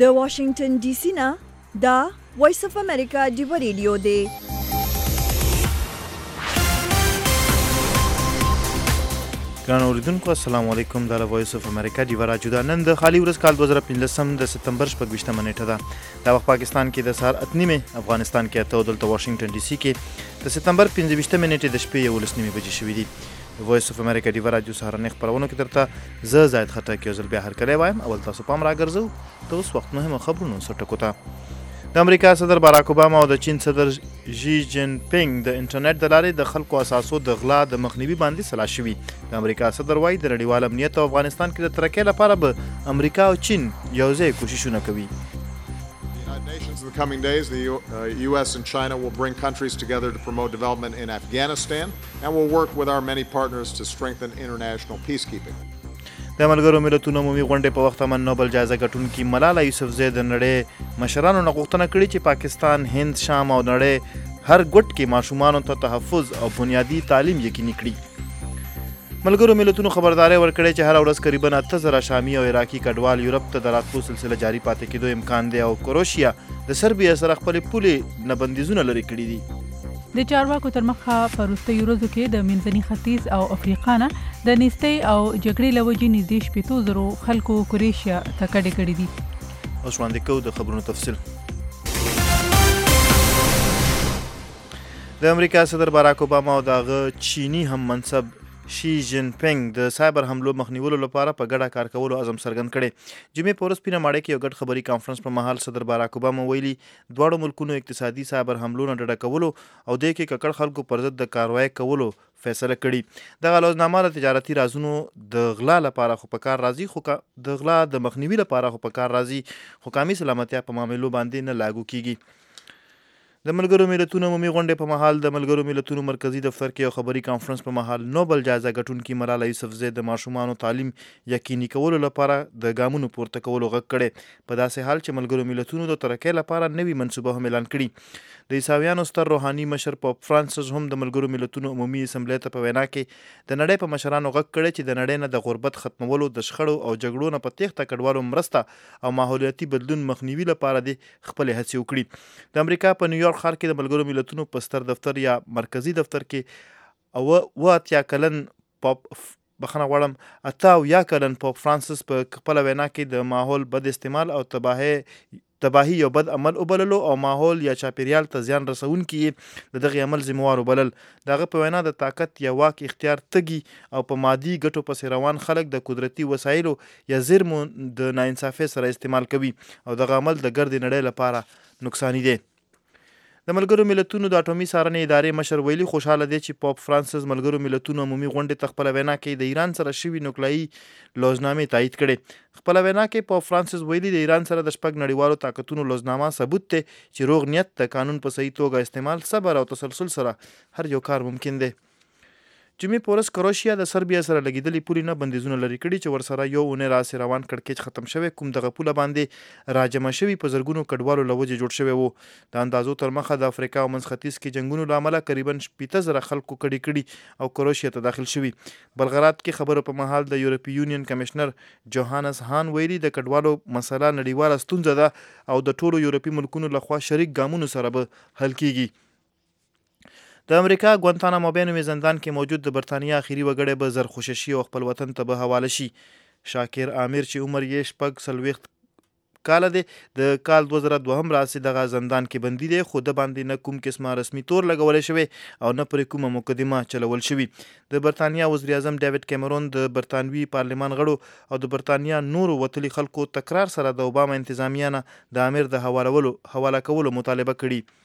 د واشنگټن ډي سي نه دا وایس اف امریکا ډیو ریډیو دی. ګرانو اوریدونکو السلام علیکم. د وایس اف امریکا ډیو راډیو ده. نن د خالي ورځ کال 2015 د سپتمبر 28 نیټه ده. دا وخت پاکستان کې د سهار 8:30، افغانستان کې 8 او دلته واشنگټن ډي سي کې د سپتمبر 25 نیټې د شپې 11 بجې شوې دي. وایس اف امریکا ډیو راډیو سهارنۍ خپرونو کې درته زه زاید خټک یو ځل بیا هرکلی وایم. اول تاسو پام راګرځو د اوس وخت مهمو خبرونو څټکو ته. د امریکا صدر باراک اوباما او د چین صدر ژی جین پینګ د انټرنیټ د لارې د خلکو اساسو د غلا د مخنیوي باندې سلا شوي. د امریکا صدر وایي د نړیوال امنیت او افغانستان کې د ترقۍ لپاره به امریکا او چین یوځای کوششونه کوي. In the coming days, the U.S. and China will bring countries together to promote development in Afghanistan and will work with our many partners to strengthen international peacekeeping. د ملګرو ملتونو عمومي غونډې په وخت امن نوبل جایزه ګټونکي ملاله یوسفزۍ د نړۍ مشرانو نه غوښتنه کړې چې پاکستان، هند، شام او نړۍ هر ګوټ کې ماشومانو ته تحفظ او بنیادي تعلیم یقیني کړي. ملګرو ملتونو خبرداری ورکړی چې هر ورځ تقریبا 8,000 شامي او عراقي کډوال یورپ ته د راتلو سلسله جاري پاتې کېدو امکان دی او کروشیا د سربیا سره خپلې پولې نه بندیزونه لرې کړي دي. د چارواکو تر مخه په وروستیو ورځو کې د منځني ختیځ او افریقا نه د نیستۍ او جګړې له وجې نږدې 15,000 خلکو کروشیا ته کډې کړي دي. اوس وړاندې کوو د خبرونو تفصیل. د امریکا صدر باراک اوباما او د هغه چینی هم منصب شي جین پینګ د سایبر حملو مخنیولو لپاره په ګډه کار کولو عزم څرګند کړی. جمعې په ورځ سپینه ماڼۍ کې یو ګډ خبري کانفرنس په مهال صدر باراک اوباما ویلي دواړو ملکونو اقتصادي سایبر حملو نه ډډه کولو او دې کې ککړ خلکو پر ضد د کاروایی کولو فیصله کړي. دغه لوزنامه د تجارتي رازونو د غلا لپاره خو په کار راځي، خو د غلا د مخنیوي لپاره خو په کار راځي، خو قومي سلامتیا په معاملو باندې نه لاګو کیږي. د ملګرو ملتونو عمومي غونډې په مهال د ملګرو ملتونو مرکزی دفتر کې یو خبري کانفرنس په مهال نوبل جایزه ګټونکي ملاله یوسفزۍ د ماشومانو تعلیم یقیني کولو لپاره د ګامونو پورته کولو غږ کړی، په داسې حال چې ملګرو ملتونو د ترقۍ لپاره نوې منصوبه هم اعلان کړي. د عیسویانو ستر روحاني مشر پوپ فرانسس هم د ملګرو ملتونو عمومي اسمبلی ته په وینا کې د نړۍ په مشرانو غږ کړی چې د نړۍ نه د غربت ختمولو، د شخړو او جګړو نه په تېښته کډوالو مرسته او ماحولیاتي بدلون مخنیوي لپاره د خپلې هڅې وکړي. د امریکا په نیویارک ښار کې د ملګرو ملتونو په ستر دفتر یا مرکزی دفتر کې اوه اتیا کلن پوپ فرانسس په خپله وینا کې د ماحول بد استعمال او تباهي یو بد عمل وبللو او ماحول یا چاپیریال ته زیان رسونکي د دغه عمل ذمہوار وبلل. دغه په وینا د طاقت یا واک اختیار تږي او په مادي ګټو پسې روان خلک د قدرتي وسایلو یا زیرمو د ناانصافۍ سره استعمال کوي او دغه عمل د ګردې نړۍ لپاره نقصاني دی. د ملګرو ملتونو د اټومي څارنې ادارې مشر ویلي خوشحاله دی چې پوپ فرانسس ملګرو ملتونو عمومي غونډې ته خپله وینا کې د ایران سره شوي نوکلایي لوزنامې تایید کړې. خپله وینا کې پوپ فرانسس ویلي د ایران سره د 6 نړیوالو طاقتونو لوزنامه ثبوت دی چې روغ نیت، د قانون په صحیح توګه استعمال، صبر او تسلسل سره هر یو کار ممکن دی. جمعې په ورځ کروشیا د سربیا سره لګېدلې پولې نه بندیزونه لرې کړي چې ورسره یو اونۍ راسې روان کړکېچ ختم شوی، کوم دغه پوله باندې راجمع شوي په زرګونو کډوالو له وجې جوړ شوی و. د اندازو تر مخه د افریقا او منځ ختیځ کې جنګونو له امله قریبا 15,000 خلکو کډې کړي او کروشیا ته داخل شوي. بلغراد کې خبرو په مهال د یورپي یونین کمشنر جوهانس هان ویلي د کډوالو مسله نړیواله ستونزه ده او د ټولو یورپي ملکونو لخوا شریک ګامونو سره به حل کیږي. د امریکا ګوانتانامو بې نومې زندان کې موجود د برطانیا اخري وګړی به زر خوششي او خپل وطن ته به حواله شي. شاکر عامر چې عمر یې 46 کاله دی د کال 2002 راسې دغه زندان کې بندي دی، خو د باندې نه کوم قسمه رسمي تور لګولی شوی او نه پرې کومه مقدمه چلول شوي. د برطانیا وزیر اعظم ډیوډ کیمرون د برطانوي پارلمان غړو او د برطانیا نورو وتلي خلکو تکرار سره د اوباما انتظامیه نه د امیر د حواله کولو مطالبه کړي.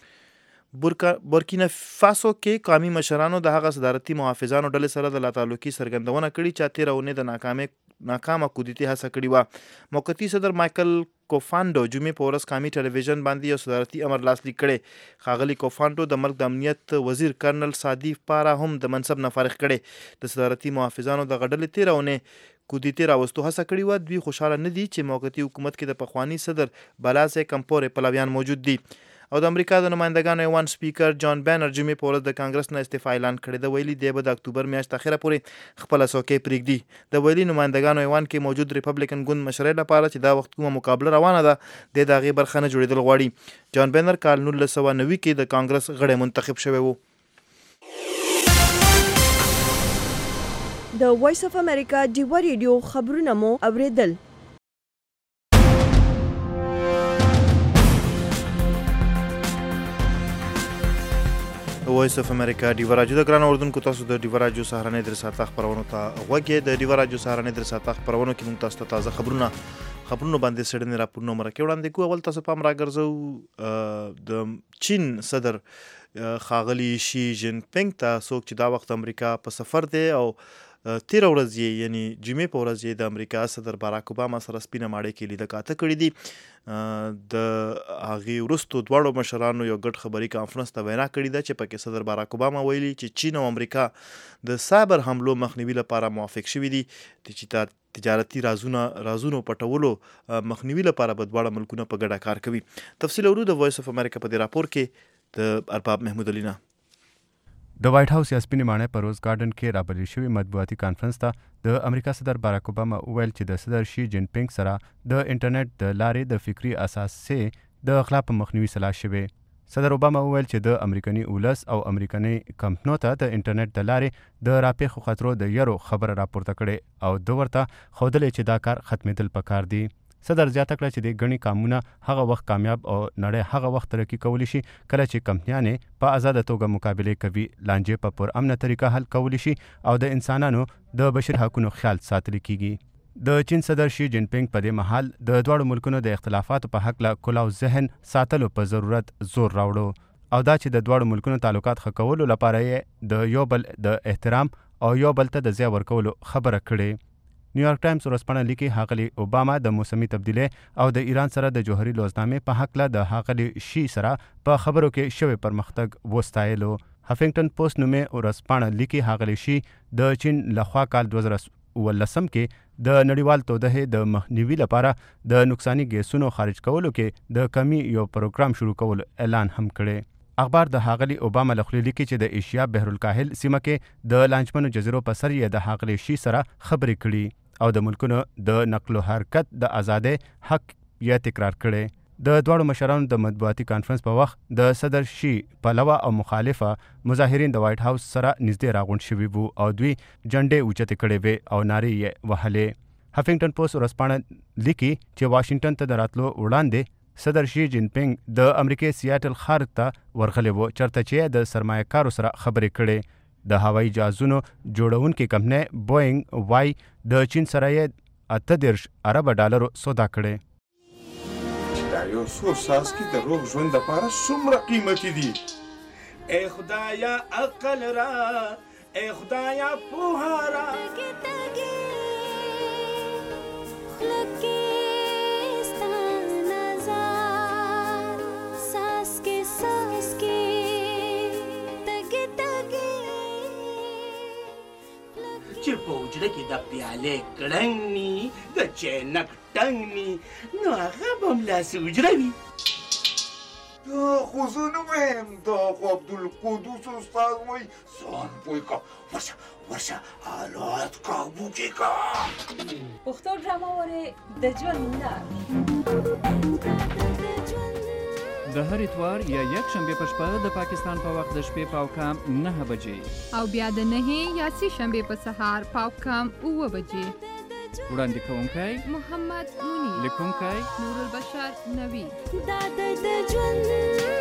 بورکینا فاسو کې قومي مشرانو د هغه صدارتي محافظانو ډلې سره د لاتعلقي څرګندونه کړې چې 13 اونۍ د ناکامه کودتې هڅه کړې وه. موقتي صدر مایکل کوفانډو جمعې په ورځ قومي ټلویزیون باندې یو صدارتي امر لاسلیک کړی. ښاغلي کوفانډو د ملک د امنیت وزیر کرنل سادی پارا هم د منصب نه فارغ کړی. د صدارتي محافظانو دغه ډلې 13 اونۍ کودتې راوستو هڅه کړې وه. دوی خوشحاله نه دي چې موقتي حکومت کې د پخواني صدر بلاسې کمپورې پلویان موجود دي. او د امریکا د نمایندګانو ایوان سپیکر جان بینر جمعې په ورځ د کانګرس نه استعفا اعلان کړې ده. ویلي دی به د اکتوبر میاشت اخره پورې خپله څوکۍ پرېږدي. د ویلي نمایندګانو ایوان کې موجود ریپبلیکن ګوند مشرۍ لپاره چې دا وخت کومه مقابله روانه ده د هغې برخه نه جوړېدل غواړي. جان بینر کال 1990 کې د کانګرس غړی منتخب شوی و. د وایس اف امریکا ډیوا ریډیو خبرونه مو اوریدل. وایس اف امریکا ډیوا راډیو د ګرانو اردوونکو تاسو د ډیوا راډیو سهارنۍ درې ساعته خپرونو ته غوږ یې. د ډیوا راډیو سهارنۍ درې ساعته خپرونو کې موږ تاسو ته تازه خبرونو باندې څېړنې راپورونه مرکې وړاندې کوو. اول تاسو پام راګرځو د چین صدر ښاغلي شي جین پینګ ته، څوک چې دا وخت امریکا په سفر دی او تیره ورځ یې یعنی جمعې په ورځ یې د امریکا صدر باراک اوباما سره سپینه ماڼۍ کې لیده کاته کړي دي. د هغې وروستو دواړو مشرانو یو ګډ خبري کانفرنس ته وینا کړې ده چې پکې صدر باراک اوباما ویلي چې چین او امریکا د سایبر حملو مخنیوي لپاره موافق شوي دي چې تجارتي رازونو پټولو مخنیوي لپاره به دواړه ملکونه په ګډه کار کوي. تفصیل اورو د وایس اف امریکا په دې راپور کې د ارباب محمود علي نه. د وایټ هاوس یا سپینې ماڼۍ په روز ګارډن کې رابلل شوي مطبوعاتي کانفرنس ته د امریکا صدر باراک اوباما وویل چې د صدر شي جین پینګ سره د انټرنیټ د لارې د فکري اساسې د اخلاق په مخنیوي سلا شوې. صدر اوباما وویل چې د امریکني ولس او امریکني کمپنو ته د انټرنیټ د لارې د راپېښو خطرو د یرو خبره راپورته کړې او د ورته ښودلې چې دا کار ختمېدل پکار دي. صدر زیاته کړه چې د ګڼې کامونه هغه وخت کامیاب او نړۍ هغه وخت ترقي کولی شي کله چې کمپنیانې په آزاده توګه مقابلې کوي، لانجې په پرامنه طریقه حل کولی شي او د انسانانو د بشري حقونو خیال ساتل کیږي. د چین صدر شي جین پینګ په دې مهال د دواړو ملکونو د اختلافاتو په هکله کلاو ذهن ساتلو په ضرورت زور راوړو او دا چې د دواړو ملکونو تعلقات ښه کولو لپاره یې د یو بل د احترام او یو بل ته د ځای ورکولو خبره کړې. نیویارک ټایمز ورځپاڼه لیکي ښاغلي اوباما د موسمي تبدیلۍ او د ایران سره د جوهري لوزنامې په هکله د ښاغلي شي سره په خبرو کې شوی پرمختګ وستایلو. هفینګټن پوسټ نومې ورځپاڼه لیکي ښاغلي شي د چین لخوا کال 2019 کې د نړیوال تودهې د مخنیوي لپاره د نقصاني ګیسونو خارج کولو کې د کمی یو پروګرام شروع کولو اعلان هم کړی. اخبار د ښاغلي اوباما له خولې لیکي چې د ایشیا بحرالکاهل سیمه کې د لانجمنو جزیرو په سر یې د ښاغلي شي سره خبرې کړي او د ملکونو د نقل و حرکت د ازادۍ حق یې تکرار کړی. د دواړو مشرانو د مطبوعاتي کانفرنس په وخت د صدر شي پلوه او مخالفه مظاهرین د وایټ هاوس سره نږدې راغونډ شوي وو او دوی جنډې اوچتې کړې وې او نارې یې وهلې. هفینګټن پوسټ ورځپاڼه لیکي چې واشنګټن ته د راتلو وړاندې صدر شي جین پینګ د امریکې سیاټل ښار ته ورغلی و چېرته چې د سرمایه کارو سره خبرې کړې. د هوایي جهازونو جوړونکې کمپنۍ بوینګ وای د چین سره یې 38 ارب ډالرو سودا کړې. دا یو څو څاڅکي د روغ ژوند لپاره څومره قیمتي دي. ای خدایا عقل را، ای خدایا پوهه را. چې په حجره کې د پیالې کړنګ ني د چینک ټنګ ني نو هغه به هملاسې حجره وي. دا خو زه نه وایم، دا خو عبدالقدوس استاد وایي. ځان پوه که ورشه حالات کابو کې که. پښتو ډرامه وارې د ژوند لار د هر اتوار یا یک شنبه په شپه د پاکستان په وخت د شپې پاوکام 9 بجې او بیا د 9 یا 3 شنبه په سهار پاوکام 9 بجې. وړاندې کوونکی محمد منیر، لیکونکی نور البشر نوی. دا د ژوند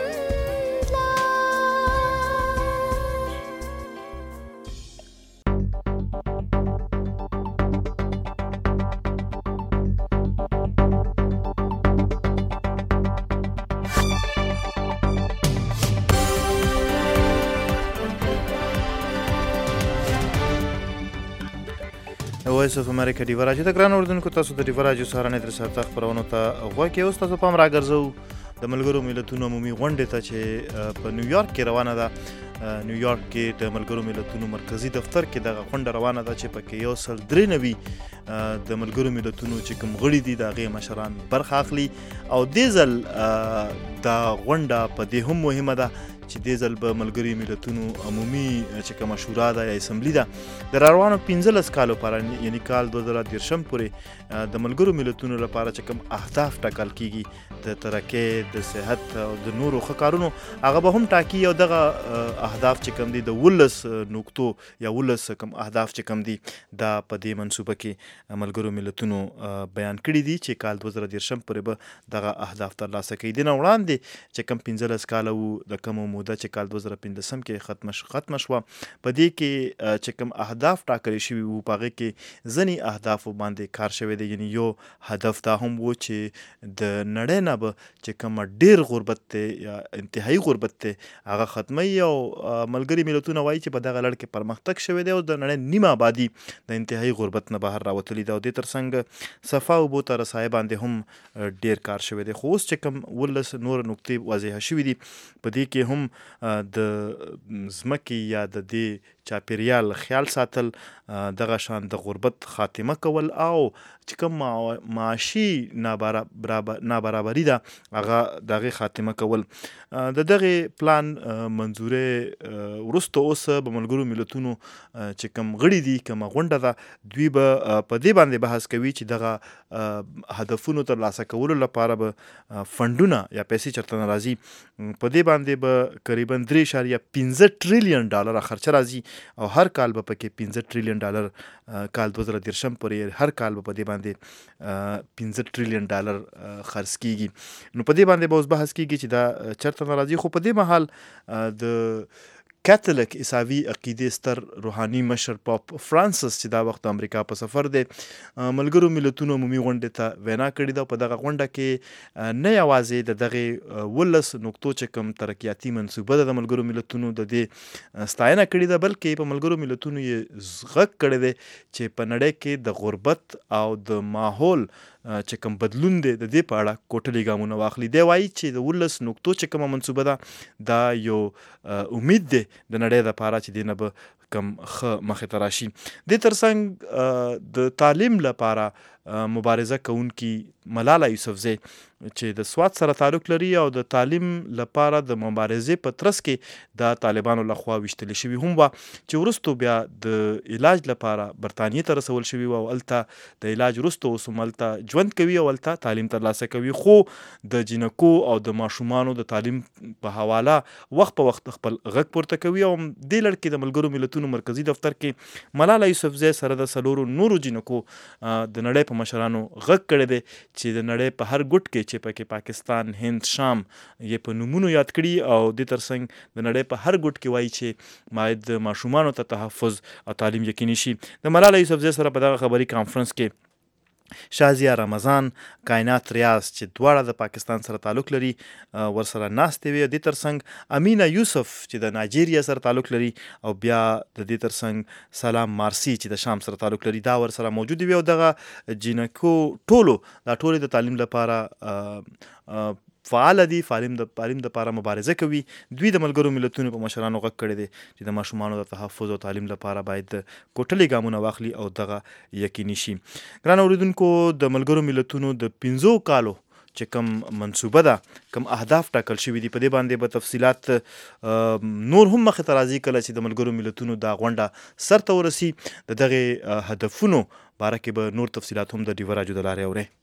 وایس اف امریکا ډیوا راډیو د ګرانو اردوونکو تاسو د ډیوا راډیو سهارنۍ درې ساعته خپرونو ته غوږ کې. اوس تاسو پام راګرځو د ملګرو ملتونو عمومي غونډې ته چې په نیویارک کې روانه ده. نیویارک کې د ملګرو ملتونو مرکزی دفتر کې دغه غونډه روانه ده چې پکې 193 د ملګرو ملتونو چې کوم غړي دي د هغې مشران برخه اخلي او دې ځل دا غونډه په دې هم مهمه ده چې دې ځل به ملګري ملتونو عمومي چې کومه شورا ده یا اسمبلي ده د راروانو 15 کالو لپاره یعنی کال 2013 پورې د ملګرو ملتونو لپاره چې کوم اهداف ټاکل کیږي د ترقۍ د صحت او د نورو ښه کارونو هغه به هم ټاکي او دغه اهداف چې کوم دي د 19 نقطو یا 19 کوم اهداف چې کوم دي دا په دې منصوبه کې ملګرو ملتونو بیان کړي دي چې کال 2013 پورې به دغه اهداف ترلاسه کوي. د نه وړاندې چې کوم 15 کاله وو د کومو موده چې کال 2015 کې ختمه شوه په دې کې چې کوم اهداف ټاکل شوي وو په هغې کې ځینې اهدافو باندې کار شوی دی. یعنی یو هدف دا هم و چې د نړۍ نه به چې کوم ډېر غربت دی یا انتهایی غربت دی هغه ختموي او ملګري ملتونه وایي چې په دغه لړ کې پرمختګ شوی دی او د نړۍ نیمه آبادي د انتهایی غربت نه بهر راوتلي ده او دې ترڅنګ صفا اوبو ته رسایۍ باندې هم ډېر کار شوی دی. خو اوس چې کوم 19 نور نقطې واضحه شوي دي په دې کې هم د ځمکې یا د دې چاپیریال خیال ساتل دغه شان د غربت خاتمه کول او چې کوم معاشي نابرابري ده هغه د هغې خاتمه کول. د دغې پلان منظورې وروسته اوس به ملګرو ملتونو چې کوم غړي دي کومه غونډه ده دوی به په دې باندې بحث کوي چې دغه هدفونو ترلاسه کولو لپاره به فنډونه یا پیسې چېرته نه راځي. په دې باندې به قریبا 3.15 ټریلیون ډالره خرچه راځي او هر کال به پکې 15 ټریلیون ډالر کال 2013 پورې هر کال به په دې باندې 15 ټریلیون ډالر خرڅ کیږي. نو په دې باندې به اوس بحث کیږي چې دا چېرته نه راځي. خو په دې مهال د کاتولیک عیساوي عقیدې ستر روحاني مشر پاپ فرانسس چې دا وخت امریکا په سفر دی ملګرو ملتونو عمومي غونډې ته وینا کړې ده. په دغه غونډه کې نه یوازې د دغې 19 نقطو چې کوم ترقیاتي منصوبه ده د ملګرو ملتونو د دې ستاینه کړې ده بلکې په ملګرو ملتونو یې غږ کړی دی چې په نړۍ کې د غربت او د ماحول چې کوم بدلون دی د دې په اړه کوټلي ګامونه واخلي. دی وایي چې د 19 نقطو چې کومه منصوبه ده دا یو امید دی د نړۍ دپاره چې دې نه به کم ښه مخې ته راشي. دې ترڅنګ د تعلیم لپاره مبارزه کوونکي ملاله یوسفزۍ چې د سوات سره تعلق لري او د تعلیم لپاره د مبارزې په ترڅ کې د طالبانو لخوا ویشتل شوي هم وه چې وروستو بیا د علاج لپاره برطانیې ته رسول شوي وه او هلته د علاج وروسته اوس هم هلته ژوند کوي او هلته تعلیم ترلاسه کوي. خو د جینکو او د ماشومانو د تعلیم په حواله وخت په وخت خپل غږ پورته کوي او دې لړ کې د ملګرو ملتونو مرکزی دفتر کې ملاله یوسفزۍ سره د 4 نورو جینکو د نړۍ په مشرانو غږ کړی دی چې د نړۍ په هر ګوټ کې چې پکې پاکستان، هند، شام یې په نومونو یاد کړي او دې ترڅنګ د نړۍ په هر ګوټ کې وایي چې باید د ماشومانو ته تحفظ او تعلیم یقیني شي. د ملاله یوسفزۍ سره په دغه خبري کانفرنس کې شازیه رمضان، کائنات ریاض چې دواړه د پاکستان سره تعلق لري ورسره ناستې وې. دې ترڅنګ امینه یوسف چې د نایجیریا سره تعلق لري او بیا د دې ترڅنګ سلام مارسی چې د شام سره تعلق لري دا ورسره موجود وي او دغه جینکو ټولې د تعلیم لپاره فعال دي، تعلیم د لپاره مبارزه کوي. دوی د ملګرو ملتونو په مشرانو غږ کړی دی چې د ماشومانو د تحفظ او تعلیم لپاره باید کوټلي ګامونه واخلي او دغه یقیني شي. ګرانو اورېدونکو د ملګرو ملتونو د 15 کالو چې کوم منصوبه ده کوم اهداف ټاکل شوي دي په دې باندې به تفصیلات نور هم مخې ته راځي کله چې د ملګرو ملتونو دا غونډه سرته ورسي. د دغې هدفونو باره کې به نور تفصیلات هم د ډیوه راجو د لارې اورئ.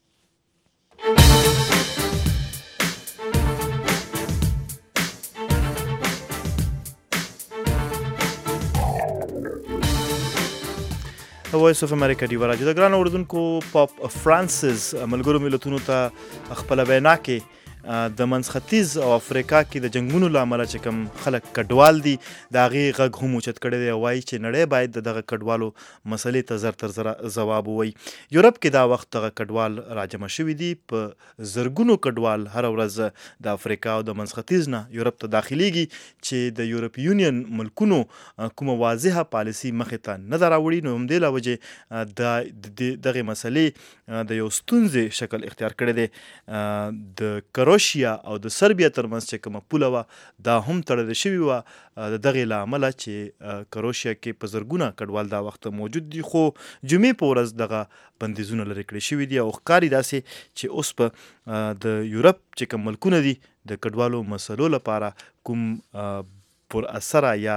وایس اف امریکا ډیوه راجو د ګرانو اورېدونکو پاپ فرانسس ملګرو ملتونو ته خپله وینا کې د منځختیځ او افریقا کې د جنګونو له امله چې کوم خلک کډوال دي د هغې غږ هم اوچت کړی دی او وایي چې نړۍ باید د دغه کډوالو مسلې ته زر تر زره ځواب ووایي. یورپ کې دا وخت دغه کډوال راجمع شوي دي په زرګونو کډوال هره ورځ د افریقا او د منځختیځ نه یورپ ته داخلیږي چې د یورپ یونین ملکونو کومه واضحه پالیسي مخې ته نه ده راوړي. نو همدې له وجې دغې مسلې د یو ستونزې شکل اختیار کړی دی. د کروشیا او د سربیا ترمنځ چې کومه پوله وه دا هم تړل شوې وه د دغې له امله چې کروشیا کې په زرګونه کډوال دا وخت موجود دي خو جمعې په ورځ دغه بندیزونه لرې کړي شوي دي او ښکاري داسې چې اوس په د یورپ چې کوم ملکونه دي د کډوالو مسلو لپاره کوم پر اثره یا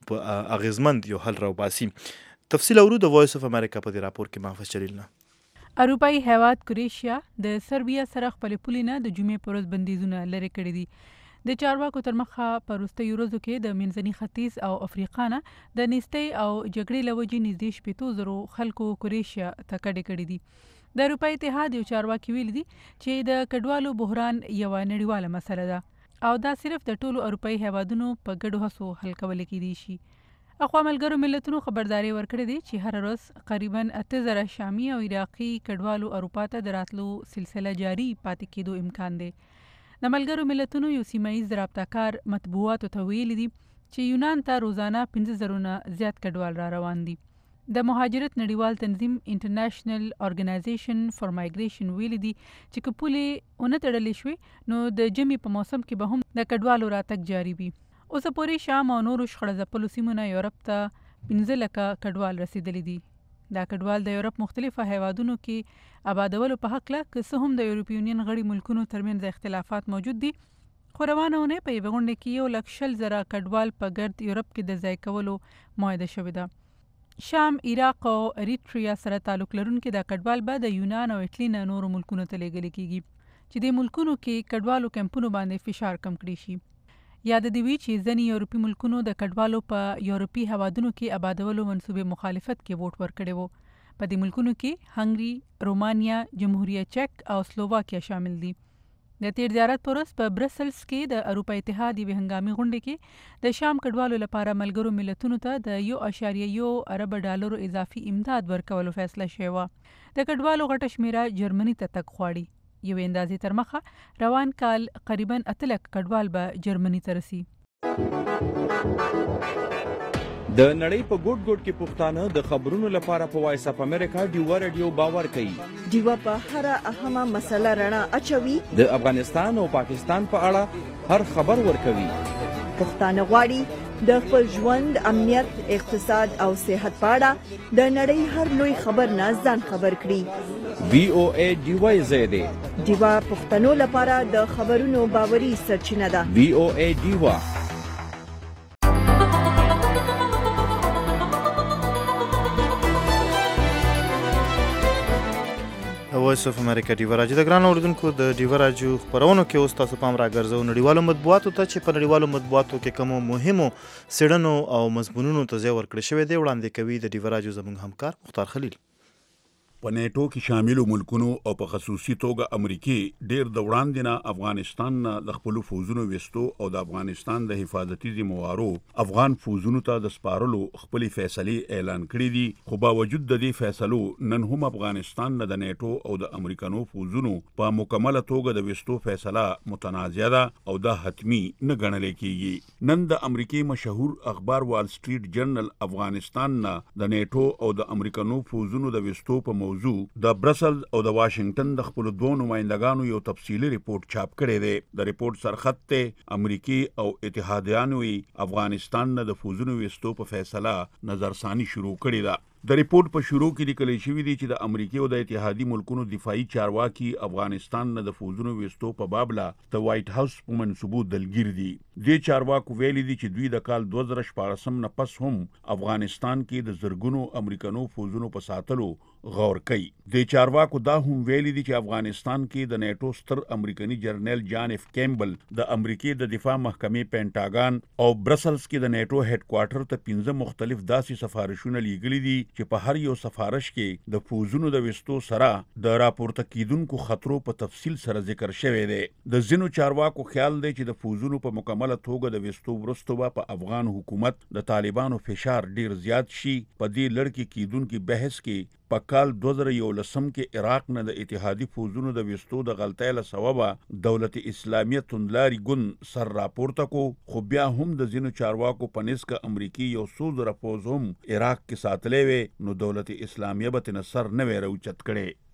اغیزمند یو حل راوباسي. تفصیل اورو د وایس اف امریکا په دې راپور کې محفظ جلیل نه. اروپایي هیواد کروشیا د سربیا سره خپلې پولې نه د جمعې په ورځ بندیزونه لرې کړي دي. د چارواکو تر مخه په وروستیو ورځو کې د منځني ختیځ او افریقا نه د نیستۍ او جګړې له وجې نږدې 80,000 خلکو کروشیا ته کډې کړي دي. د اروپایي اتحاد یو چارواکي ویلي دي چې د کډوالو بحران یوه نړیواله مسله ده او دا صرف د ټولو اروپایي هیوادونو په ګډو هڅو حل کولی کیدی شي. اخوا ملګرو ملتونو خبرداری ورکړې دي چې هر ورځ قریبا 8,000 شامي او عراقي کډوالو اروپا ته د راتلو سلسله جاری پاتې کېدو امکان دی. د ملګرو ملتونو یو سیمه ییز رابطه‌کار مطبوعاتو ته ویلي دي چې یونان ته روزانه 15,000 نه زیات کډوال را روان دي. د مهاجرت نړیوال تنظیم انټرنیشنل ارګنایزیشن فار مایګریشن ویلي دي چې که پولې ونه تړلې شوې نو د ژمي په موسم کې به هم د کډوالو راتګ جاري وي. اوسه پورې شام او نورو شخړه ځپلو سیمو نه یورپ ته 15 لکه کډوال رسیدلی دي. دا کډوال د یورپ مختلفو هیوادونو کې آبادولو په هکله که څه هم د یورپي یونین غړي ملکونو ترمنځ اختلافات موجود دي خو روانه اونۍ په یوې غونډې کې 1,20,000 کډوال په ګرد یورپ کې د ځای کولو معاهده شوې ده. شام، عراق او اریټریا سره تعلق لرونکي دا کډوال به د یونان او اټلي نه نورو ملکونو ته لیږل کیږي چې د ملکونو کې کډوالو کمپونو باندې فشار کم کړی شي. یاد دې وي چې ځینې یورپي ملکونو د کډوالو په یورپي هیوادونو کې آبادولو منصوبې مخالفت کې ووټ ورکړی و. په دې ملکونو کې هنګري، رومانیا، جمهوریت چک او سلوواکیا شامل دي. د تیر زیارت پر ورځ په برسلز کې د اروپا اتحاد یوې هنګامي غونډې کې د شام کډوالو لپاره ملګرو ملتونو ته د 1.1 ارب ډالرو اضافي امداد ورکولو فیصله شوې وه. د کډوالو غټه شمیره جرمني ته تګ غواړي. یوې اندازې تر مخه روان کال قریبا 8 لک کډوال به جرمني ته رسي. د نړۍ په ګوټ ګوټ کې پښتانه د خبرونو لپاره په وایس اف امریکا ډیوا رادیو باور کوي. ډیوا په هر اهمه مسله رڼا اچوي. د افغانستان او پاکستان په اړه هر خبر ورکوي. پښتانه غواړي د خپل ژوند، امنیت، اقتصاد او صحت په اړه د نړۍ هر لوی خبر نه ځان خبر کړي. VOA ډیوا زیاده ډیوا پښتنو لپاره د خبرونو باوري سرچینه ده. VOA ډیوا. وایس اف امریکا ډیوا راډیو د ګران اوریدونکو د ډیوا راډیو خبرونو کې اوس تاسو پام راګرځو نړیوالو مطبوعاتو ته چې په نړیوالو مطبوعاتو کې کومو مهمو څېړنو او مضمونونو ته ځای ورکړی شوی دی. وړاندې کوي د ډیوا راډیو زموږ همکار مختار خلیل. په نیټو کې شاملو ملکونو او په خصوصي توګه امریکای ډیر د وړاندې نه افغانستان نه د خپل فوزونو وستو او د افغانستان د حفاظتي ذمہوارو افغان فوزونو ته د سپارلو خپل فیصله اعلان کړی دي. خو باوجود د دې فیصلو نن هم افغانستان نه د نیټو او د امریکانو فوزونو په مکمله توګه د وستو فیصله متنازعه ده او دا حتمی نه ګڼل کیږي. نن د امریکای مشهور اخبار وال سټریټ جرنل افغانستان نه د نیټو او د امریکانو فوزونو د وستو په موضوع د برسل او د واشنگټن د خپل دوه نمائندګانو یو تفصیلی ریپورت چاپ کړی دی. د ریپورت سرخط ته امریکای او اتحادیانو افغانستان نه د فوزونو وستو په فیصله نظرثانی شروع کړی ده. د ریپورت په شروع کې لیکل شوی دی چې د امریکای او د اتحادی ملکونو دفاعي چارواکي افغانستان نه د فوزونو وستو په بابله د وایټ هاوس په منسوبو دلګیر دي. د چارواکو ویلي دي چې دوی د کال 2014 نه پس هم افغانستان کې د زرګونو امریکانو فوزونو په ساتلو غور کوي. د چارواکو دا هم ویلي دي چې افغانستان کې د نیټو ستر امریکایي جنرال جان اف کیمبل د امریکای د دفاع محکمې پینټاګان او برسلز کې د نیټو هډ کوارټر ته 15 مختلف داسې سفارشونه لیږلي دي چې په هر یو سفارش کې د فوزونو د وستو سره د راپورته کیدونکو خطرو په تفصیل سره ذکر شوی دی. د ځینو چارواکو خیال دی چې د فوزونو په مکمله توګه د وستو وروسته به په افغان حکومت د طالبانو فشار ډیر زیات شي. په دې لړ کې کیدونکو بحث کې په کال 2011 کې عراق نه د اتحادی فوزونو د وستو د غلطۍ له سببه دولت اسلامیه توندلاري ګوند سر راپورته کو. خو بیا هم د ځینو چارواکو په نسبت کې امریکای یو څو زره فوز هم عراق کې ساتلې وي نو دولت اسلامیه به تن سر نه وي راوچت کړي.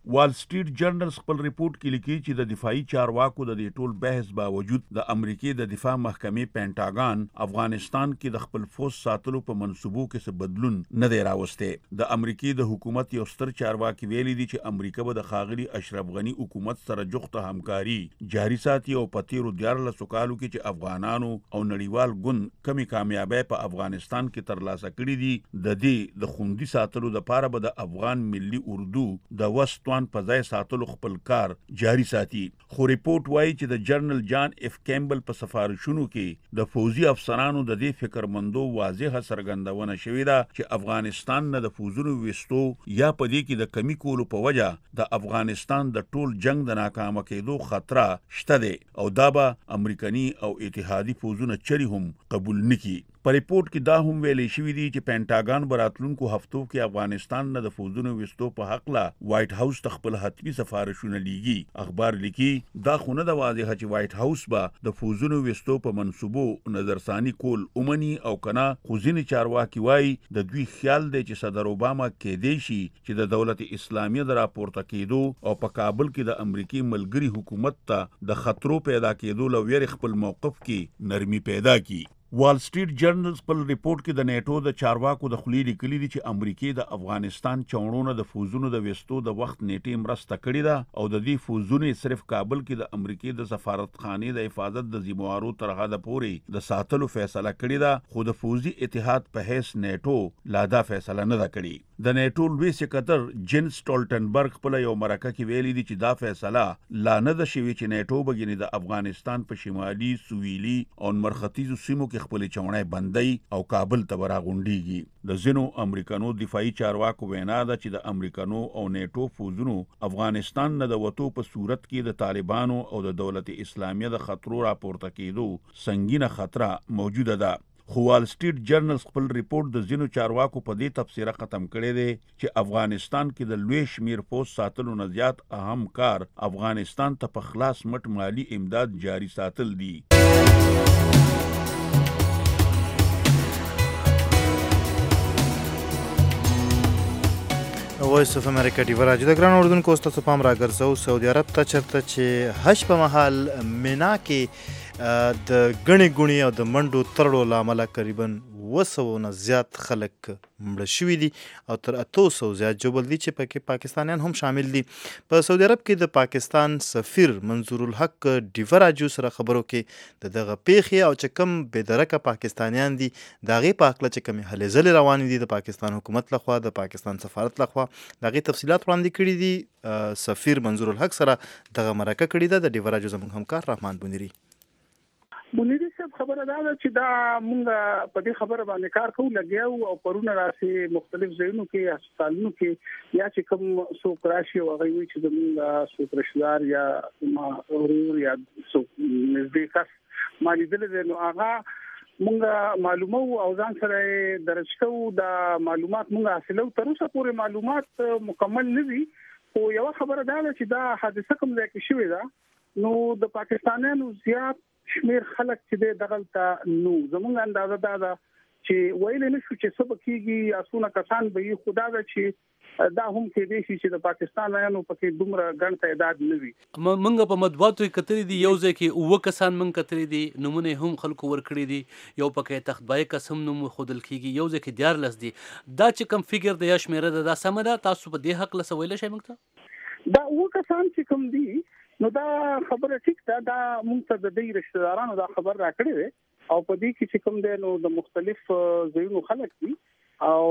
وال سټریټ جرنل خپل ریپورت کې لیکي چې د دفاعي چارواکو د دې ټول بحث باوجود د امریکای د دفاع محکمې پینټاګان افغانستان کې د خپل فوج ساتلو په منصوبو کې څه بدلون نه دی راوسته. د امریکای د حکومت یو ستر چارواکي ویلي دي چې امریکا به د ښاغلي اشرف غني حکومت سره جوخته همکاري جاري ساتي او په تیرو 14 کالو کې چې افغانانو او نړیوال ګوند کمی کامیابی په افغانستان کې ترلاسه کړي دي د دې د خوندي ساتلو لپاره به د افغان ملي اردو د وستوان په ځای ساتلو خپل کار جاري ساتي. خو ریپورت وایي چې د جنرال جان اف کیمبل په سفارشونو کې د فوزي افسرانو د دې فکرمندو واضحه څرګندونه شوې ده چې افغانستان نه د فوزونو وستو یا په دې کې د کمی کولو په وجه د افغانستان د ټول جنگ د ناکامه کېدو خطر شته دی او دا به امریکایي او اتحادي فوزونه چری هم قبول نکړي. په ریپورت کې دا هم ویلي شوی دی چې پینټاګان براتلونکو هفتو کې افغانستان نه د فوزونو وستو په حق لا وایټ هاوس ته خپل حتمی سفارشونه لیږي. اخبار لیکي دا خونه د واضحه چې وایټ هاوس به د فوزونو وستو په منصوبو نظرثاني کول اومني او کنا خو ځینې چارواکي وایي د دوی خیال دی چې صدر اوباما کېدی شي چې د دولت اسلامیه د راپورته کېدو او په کابل کې د امریکای ملګری حکومت ته د خطرو پیدا کېدو لویر خپل موقف کې نرمي پیدا کړي. وال سټریټ جرنل خپل ریپورت کې د نیټو د چارواکو د خلی لیکلي دي چې امریکای د افغانستان چوڼونه د فوزونو د وستو د وخت نیټه مرسته کړې ده او د دې فوزونو صرف کابل کې د امریکای د سفارتخانه د حفاظت د ذمہوارو تر حده پورې د ساتلو فیصله کړې ده خو د فوزي اتحاد په هیڅ نیټو لا دا فیصله نه ده کړې. د نیټو لوی سکرټر جین سټولټنبرګ خپل یو مرکه کې ویلي دي چې دا فیصله لا نه ده شوې چې نیټو بګینی د افغانستان په شمالي سویلي او مرختیزو سیمو کې خپل چوڼای بندي او کابل ته راغونډيږي. د زینو امریکانو دفاعي چارواکو وینا ده چې د امریکانو او نیټو فوزونو افغانستان نه د وټو په صورت کې د طالبانو او د دولت اسلامیه د خطرو راپورته کېدو سنگینه خطر موجوده ده. خو وال سټریټ جرنل خپل ریپورت د زینو چارواکو په دې تفسیره ختم کړی دی چې افغانستان کې د لوی شمیر فوج ساتلو نه زیات اهم کار افغانستان ته په خلاص مټ مالی امداد جاري ساتل دي. وایس اف امریکا ډیو راځي د ګران اردن کوستا څخه پام راګرځو سعودي عرب ته چرته چې حج په محل مینا کې د غني او د منډو تړلو لامل تقریبا 200 نه زیات خلک مړ شوي دي او تر 800 زیات جوړل دي چې پکې پاکستانیان هم شامل دي. په سعودي عرب کې د پاکستان سفیر منظور الحق ډیو راځي سره خبرو کې دغه پیښې او چې کم بېدرکه پاکستانیان دي دغه په اړه چې کوم هلې ځلې روان دي د پاکستان حکومت لخوا د پاکستان سفارت لخوا دغه تفصيلات وړاندې کړي دي. سفیر منظور الحق سره دغه مرکه کړې ده د ډیو راځي زموږ همکار رحمان بنيري. بنيري صاحب خبره ده چې دا موږ په دې خبره باندې کار کوو لګیاو او پرونه راسي مختلف ځایونو کې هسپتالونو کې یا چې کوم څوک راشي او هغه وی چې زموږ څوک رشدار یا ورور یا څوک نږدې کس مالي دلته نو هغه مونږه معلومه او ځان سره درج کوو د معلومات مونږه حاصلو تر اوسه پورې معلومات مکمل نه دي. خو یو خبره ده چې دا حادثه کوم ځای کې شوې ده نو د پاکستانیانو زیات شمیر خلک چې دغلته نو زمونږ اندازه دا چې ویل نه شو چې سبا کېږي اسونه کسان به خدا دا چې دا هم کې دي چې د پاکستانیانو پکې دومره ګڼ تعداد نه وي. منګه په مطبوعاتو کې کتري دي یو ځکه او کسان من کتري دي نمونه هم خلکو ور کړی دي یو پکې تخبای قسم نوم خودل کېږي یو ځکه 14 دي دا چې کم فګر د یا شمیره دا سم ده تاسو په دې حق لسویل شي مګته دا او کسان چې کوم دي نو دا خبره ټیک ده دا موږ ته د دې رشتہ دارانو دا خبر راکړی دی او په دې کې چې کوم دی نو د مختلف ځایونو خلک دي او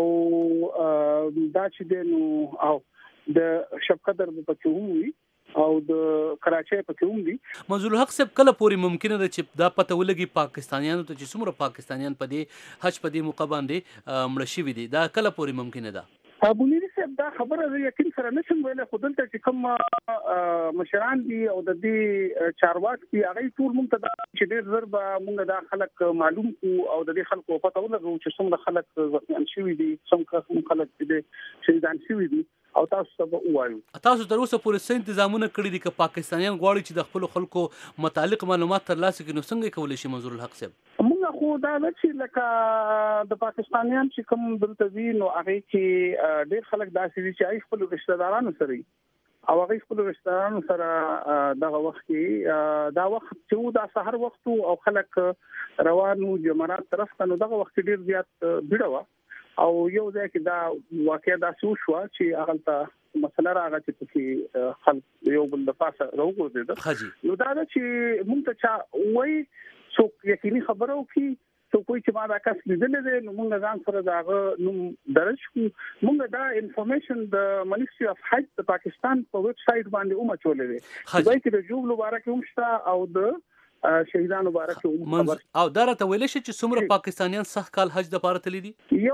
دا چې دی نو او د شب قدر په چوموي او د کراچۍ په کوم دي منظور الحق صاحب کله پوری ممکنه ده چې دا پته ولګي پاکستانیانو ته چې څومره پاکستانیان په دې حج په دې موقع باندې مړ شوي دي دا کله پوری ممکنه ده؟ بنيري صاحب دا خبره یقین سره نشم ویل خو دلته چې کوم مشران دي او د دې چارواک دي هغه ټول مونږ ته چې ډېر زر به مونږ دا خلک معلوم کو او د دې خلکو پته ولګو چې څومره خلک ځان شوي دي څومره خلک دي شهیدان شوي دي او تاسو ته وایو تاسو تر اوسه پورې څه تنظیمونه کړی دي چې پاکستانیان غواړي چې د خپل خلکو متعلق معلومات ترلاسه کړي نو څنګه کولای شي منظور الحق صاحب؟ موږ خو دا چې لکه د پاکستانیان چې کوم دلته دي نو هغه کې ډېر خلک داسې دي چې خپل رشتہ دارانو سره او هغه خپل رستورانو سره دغه وخت کې دا وخت چې دا سحر وخت او خلک روانو جمعرات طرف ته نو دغه وخت ډیر زیات بیړه او یو ځای کې دا واقعیا دا شو چې هغه ته مسله راغله چې خلک یو بل د پاسه راوګرځیدل نو دا چې مونږ ته چا وای څوک یقیني خبرو کې څوک چې ما دا کس لیدلې ده نو مونږ ځان سره داغه نوم درج کړو مونږ دا انفارمیشن د منیسټری اف حج د پاکستان په ویب سټ باندې اومچولې ده دوی کې د جوب مبارک همشتا او د شهیدانو مبارک خبر او دا راته ویل شي چې څومره پاکستانیان سخت کال حج د پاره تللی دي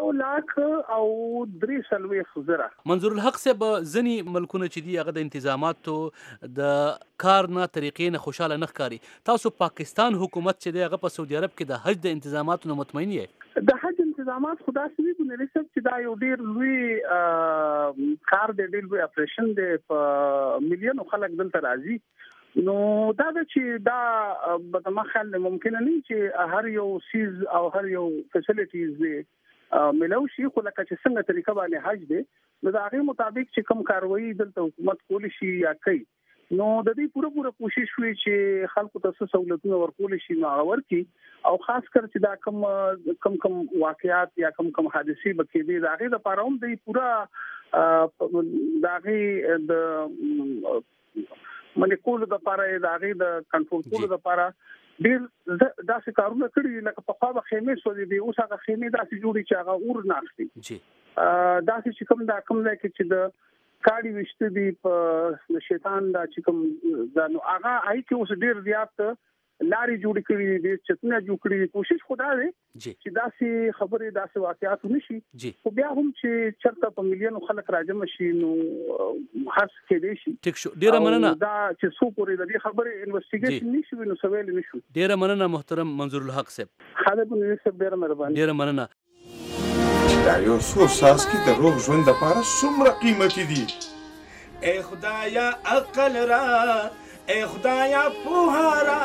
1,03,000 منظور الحق صاحب ځنی ملکونه چې دی هغه د انتظاماتو د کار نه طریقې نه خوشاله نه ښکاري تاسو پاکستان حکومت چې دی هغه په سعودي عرب کې د حج د انتظاماتو نه مطمئن یې د حج انتظامات خدا سوي په نړۍ چې دا یو ډیر لوی کار دی ډیر لوی اپریشن دی په میلیونو خلک دلته راځي نو دا چې دا په مخال ممکن نه چې هر یو سیز او هر یو فیسیلیټیز دی ملو شي خو لکه چې څنګه طریقه باندې حج دی نو دا هغه مطابق چې کوم کاروایی دلته حکومت کولی شي یا کوي نو د دې پوره کوشش وی چې خلکو ته سہولتونه ورکول شي نو ورکي او خاص کر چې دا کم واقعات یا کم حادثې بکې دي دا هغه لپاره هم د پوره داغي د منې کول د لپاره داغي د کنټرول کول د لپاره ډیر داسې کارونه کړی لکه په خوا خیمه سولې دی اوس هغه خیمه داسې جوړی چې هغه اور ناخلي داسې چې کوم ځای کې چې د کاړي وشته دی په شیطان دا چې کوم دا نو هغه آی کې اوس ډیر زیات لاري جوړ کړی دي چې څنګه جوړ کړی کوشش خدا دی چې داسې خبرې داسې واقعات نشي خو بیا هم چې چرته په میلیونو خلک راځم شي نو خاص کې دي شي ټیک شو ډیره مننه دا چې څو پورې د دې خبرې انویسټیګیشن نشي نو سوال نشو ډیره مننه محترم منظور الحق صاحب خالد بن یوسف ډیره مهرباني ډیره مننه دا یو څو ساس کې د روغ ژوند لپاره څومره قیمتي دي اے خدایا عقل را اے خدایا پوهارا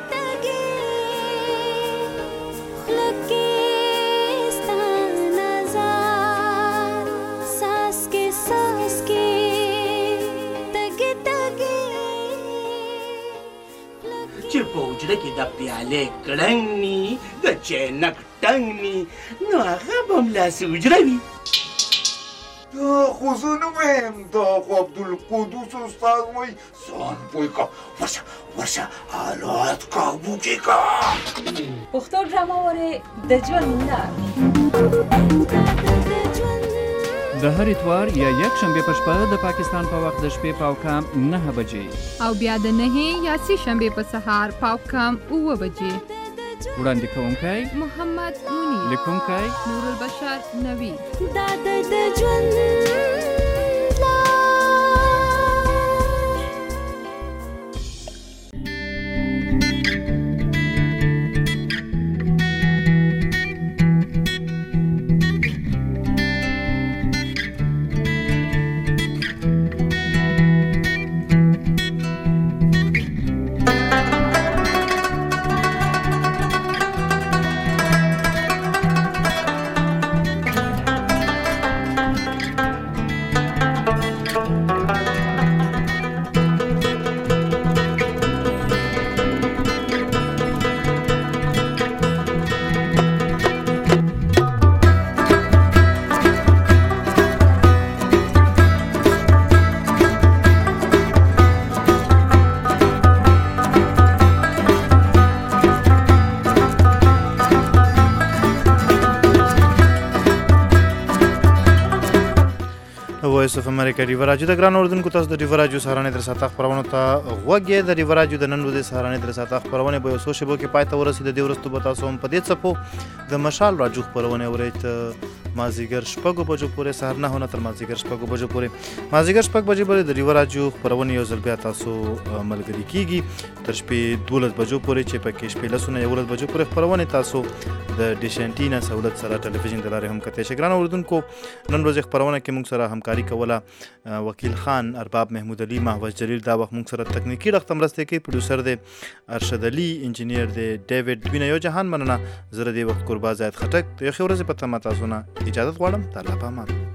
چې په وجره کې د پیالې کړنګ ني د چینک ټنګ ني نو هغه به ملاسې وجره وي دا خو زه نه وایم دا خو عبدالقدوس استاد وایي ځان پوه که ورشه حالات کابو کې که پښتو ډرامه وره د ژوند لار د هر اتوار یا یک شنبه په شپه د پاکستان په وخت د شپې پاوکام 9 بجې او بیا د 9 یا 3 شنبه په سهار پاوکام 9 بجې وړاندې کوونکی محمد مونی لیکونکی نور البشر نوی دا د ژوند وایس اف امریکا ریور راجو د ګران اردوونکو تاسو د ریور راجو سهارنې در ساته خبرونه ته غوږی د ریور راجو د نن ورځې سهارنې در ساته خبرونه به وسو شبو کې پای ته ورسید د ورستو به تاسو هم په دې څپو د مشال راجو خبرونه اورئ مازیګر شپږ بجو پورې سهار نه هونه تر مازیګر شپږ بجو پورې مازیګر شپږ بجې پورې د ریور راجو خبرونه یو ځل بیا تاسو ملګری کیږي تر شپې 12 بجو پورې چې پکې شپې لسونه 11 بجو پورې خبرونه تاسو د ډیشنټینا سہولت سره ټلویزیون د لارې هم کته شګران اردوونکو نن ورځې خبرونه کې موږ سره همکاري کوله وکیل خان ارباب محمود علي محوج جلیل دا وخت موږ سره تکنیکی رخت مرسته کوي پروډوسر دی ارشد علي انجینیر دی ډیوډ وینه یو جهان مننه زره دی وخت قربا زید خټک یو خبره په تمه تاسو نه اجازه غواړم تعالی په امان